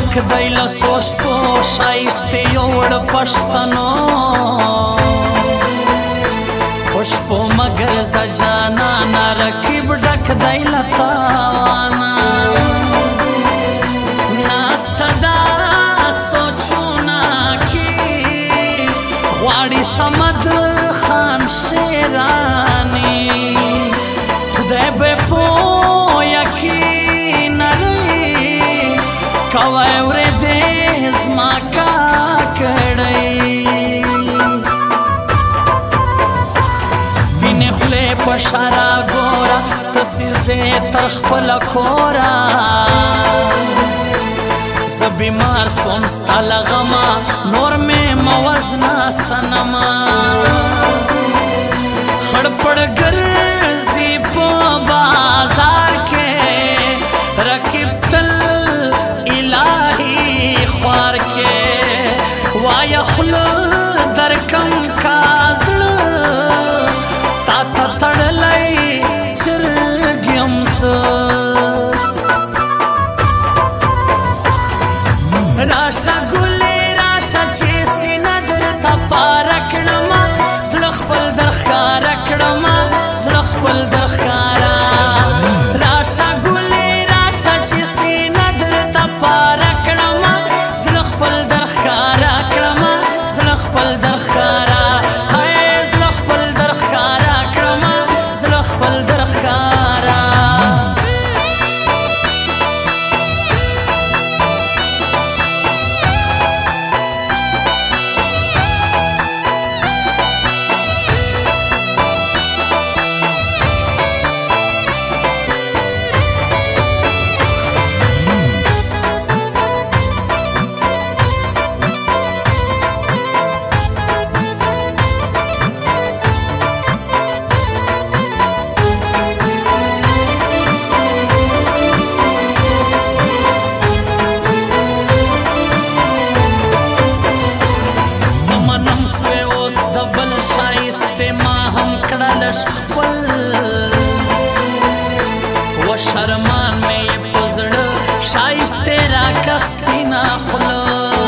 ډک دی له سوشپو ښایستې یوړ پښتنو پشپو مگر ز جانانا رکیب ډک دی له تاوانا ناسته دا سوچونه کې غواړي صمد خان شیرانی خدای به پویه کې کوای ورځې زما کاکړۍ سپینې خولې په شاره ګوره تسیزې تر خپله کوره زه بیمار سوم ستا له غمه نور مې مه وزنه صنمه خړ پړ ګرځي په بازار کې رقیب تل خوار کې وایا خوله درکم کازړه تا ته تړلی چرګ یم زه راشه ګلې راشه چې سینه درته پاره کړمه زړه خپل درښکاره کړمه زړه خپل درښکاره راشه ګلې راشه چې سینه درته پاره خپل درښکاره کړمه زړه خپل درښکاره هی زړه خپل درښکاره کړمه زړه خپل درښکاره خپل و شرمان مې په زړه ښایستې راکه سپینه خوله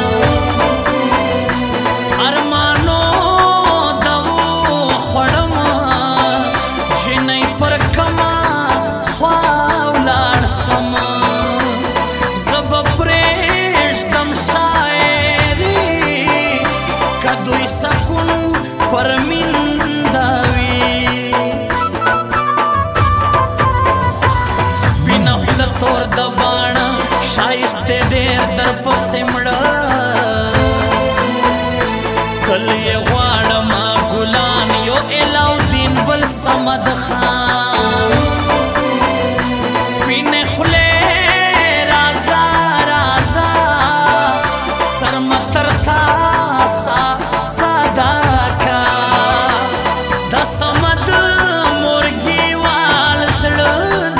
ارمانو دغو خوړمه جنۍ پر کمه خوا ولاړ سمه زه به پرېږدم شاعري که دوی سکون پر مینده تور د باڼه ښایستې ډېر در پسې مړه تل یې غواړمه ګلان یو علاودین بل صمد خان سپینې خولې رازه رازه سر مه تر تاسه ساده کا د صمد مرګیوال زړه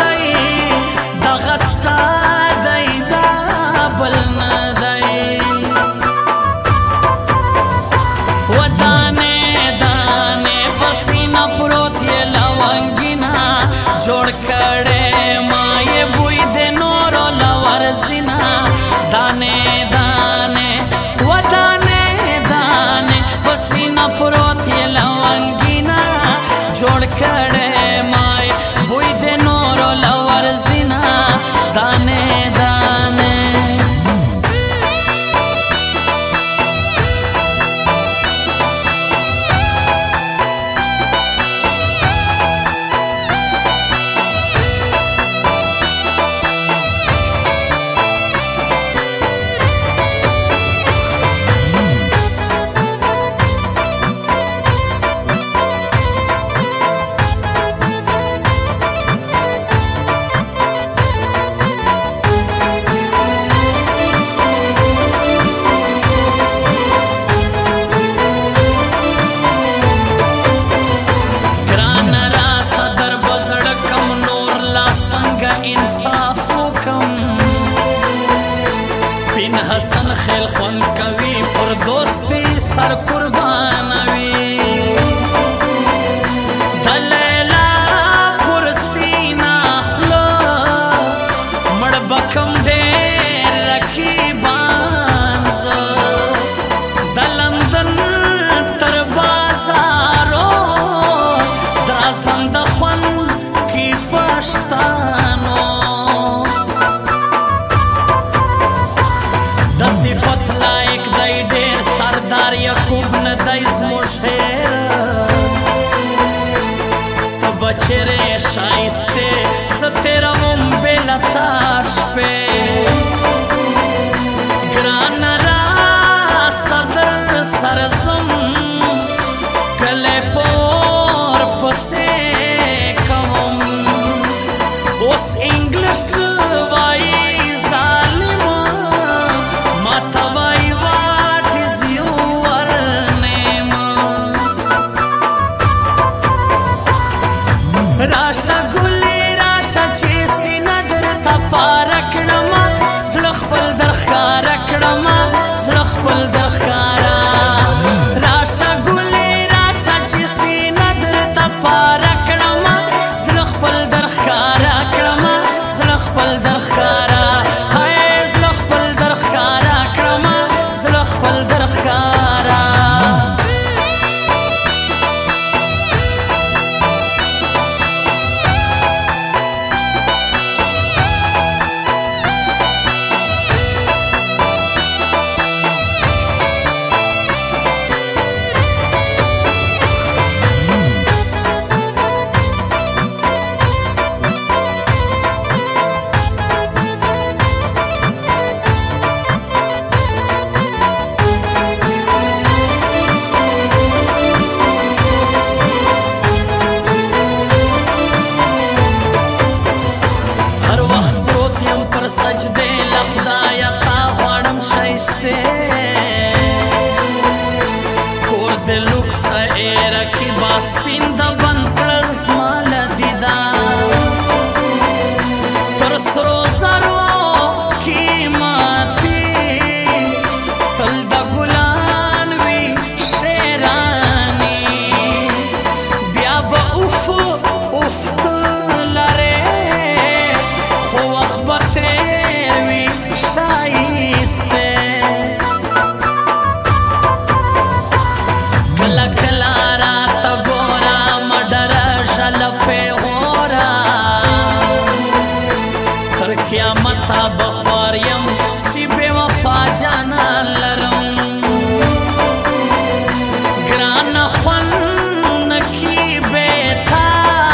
جوړ کړې ما یې بوی د نورو لور زینا دانې دانې و دانې دانې پسینه پروت یې لونګینا جوړ کړې ما یې بوی د نورو لور زینا دانې دانې حسن خیل خون کوي پر دوستي سر قربانوي د لیلا پر سینا خلو مړ بکم ډېر رقیبان اوس انګلیش وای ظالما ماته وای واټ از یور نیم راشه ګلې راشه چې سینه درته پاره کړمه زړه خپل درښکاره کړمه زړه خپل درښکاره راشه ګلې راشه چې سینه درته پاره کړمه زړه خپل درښکاره کړمه زړه خپل درښکاره هی زړه خپل درښکاره کړمه زړه خپل درښکاره سجده لخدایا تا غواړم شایسته کور د لوکس ایره کې باسپین د بند کړل زما له دیدار تر سرو زرو قیمتي تل د ګلان وي شیراني بیا به اوف اوف لرې خو وخت به شایسته کله کله راته ګوره مډره ژله پیغوره تر قیامته به خوار یم سی بې وفا جانان لرم ګرانه خوند نکي بیتا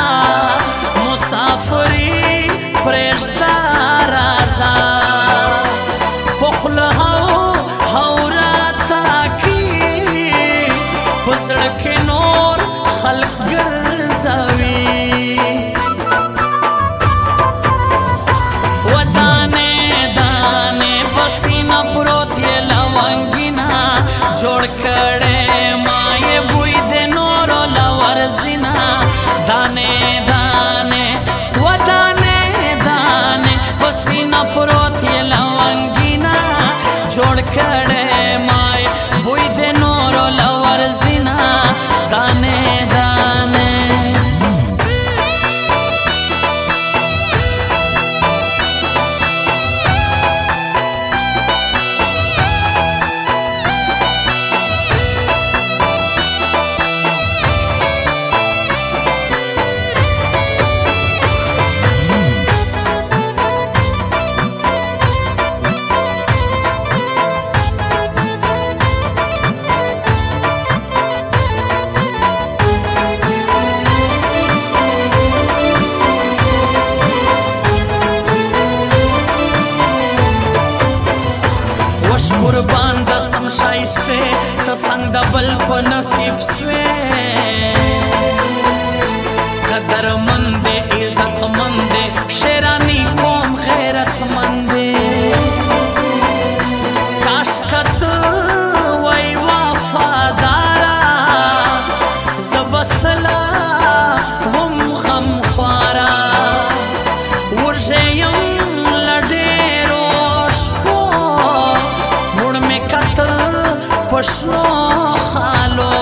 مسافري پرېږده راځه پخله هوراته کی په زړه کې نور خلق ګرځوي ودانې دانې په سینه پروت یې لونګینه جوړ کړې ما یې بوی د نورو له ورځینه دانې دانې ودانې دانې په سینه پروت یې لونګینه جوړ کړې مای بوی د نورو له ورځینه دانې دانې قربان د سم شایسته ته څنګ د بل په نصیب سوې قدرمند عزتمند شیرانی قوم غیرتمند کاش کته وای وفادارا زبسلا هم غم خوارا ورژیم پښنو خالو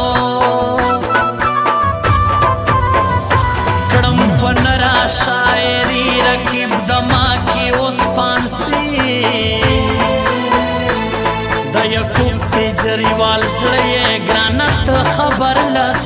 کړم په نرا شاعري رکیب دما کې اوس پانسي د یعقوب پیجریوال زړه یې ګرانت خبر لس